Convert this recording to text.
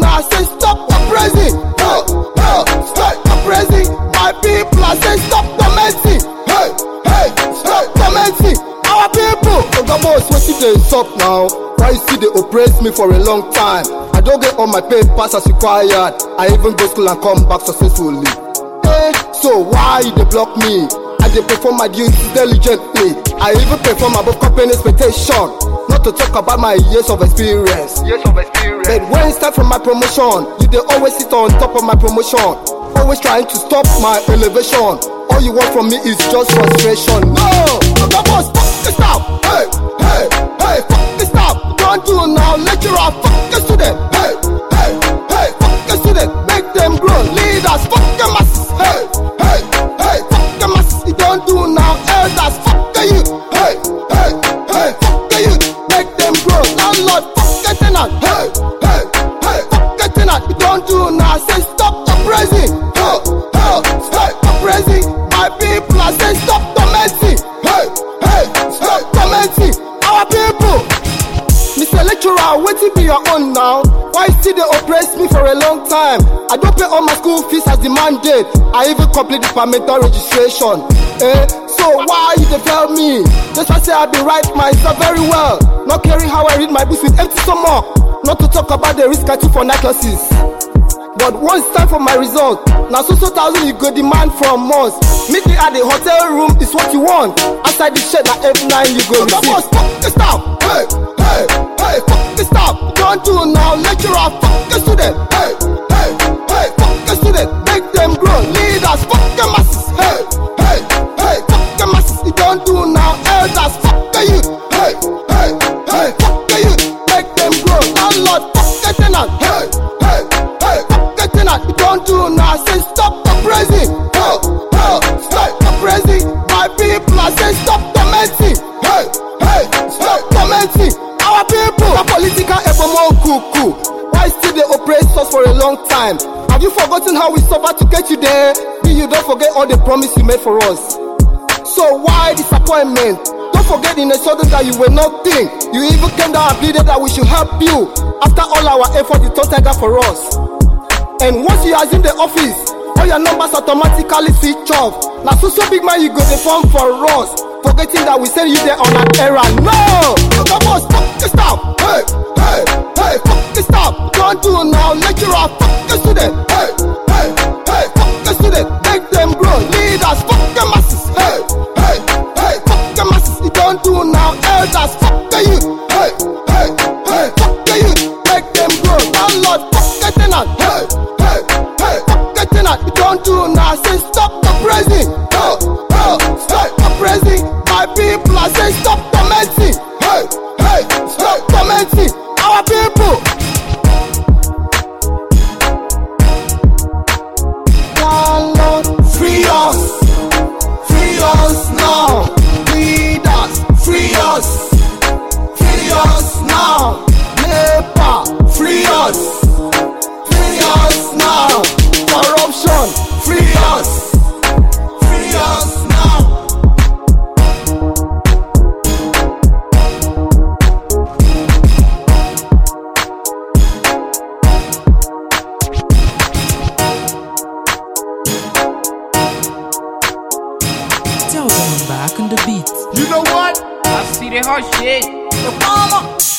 now? I say stop oppressing. Stop oppressing my people. I say stop tormenting. Stop tormenting our people. Oga boss, what if they stop now? Why you see they oppress me for a long time? I don't get all my papers as required. I even go school and come back successfully. So why they block me? I dey perform my duties diligently. I even perform above company expectation. Not to talk about my years of experience. But when it's time for my promotion, you dey always sit on top of my promotion, always trying to stop my elevation. All you want from me is just frustration. No, Oga boss, fuck this now. Hey, fuck this now. Don't do now, lecturer, fuck the student. Hey, fuck the student. Make them grow, leaders, fuck the masses. Hey, fuck the masses. You don't do now, elders, fuck the youth. Hey, fuck the youth. Make them grow, landlord, fuck the tenant. Hey, fuck the tenant. You don't do now, say stop oppressing. Stop oppressing my people. I say stop tormenting. Stop tormenting our people. Mr. Lecturer, wetin be your own now? Why still they oppress me for a long time? I don't pay all my school fees as demanded. I even complete departmental registration. So why you dey tell me? Just why say I be write myself very well. Not caring how I read my books with empty stomach. Not to talk about the risk I took for night classes. But once it's time for my result, now so thousand you go demand from us. Meet me at the hotel room is what you want. Outside the shed at F9 you go receive. Boss, fuck the staff. Hey, fuck the staff. Don't do now, lecturer, fuck the student. Hey, fuck the student. Make them grow, leaders, fuck the masses. Hey, fuck the masses. You don't do now, elders, fuck the youth. Hey, fuck the youth. Make them grow, landlord, fuck the tenant. Hey, fuck the tenant. You don't do now, I say stop oppressing. Stop oppressing my people. I say stop tormenting. Stop tormenting our people. The political evermore cuckoo. Why still they oppress us for a long time? Have you forgotten how we suffered to get you there? You don't forget all the promise you made for us. So why disappointment? Don't forget in a sudden that you were nothing. You even came down and pleaded that we should help you. After all our effort, you thought that for us. And once you assume the office, all your numbers automatically switch off. Now so big man you go the form for us, forgetting that we send you there on an errand. No, Oga boss, fuck the staff. Hey, fuck the staff. Don't do now, lecturer, fuck the student. Hey, fuck the student. Make them grow, leaders, fuck the masses. Hey, fuck the masses. You don't do now, elders, fuck the youth. Hey, fuck the youth. Make them grow, landlord, fuck the tenant. Hey, fuck the tenant. You don't do now, I say stop oppressing. Stop oppressing my people. I say stop tormenting. Stop tormenting our people. Landlord, free us now. Leaders, free us now. NEPA, free us now. Corruption, free us now. Tell them I'm back on the beat. You know what? I see the hot shit. The farmer.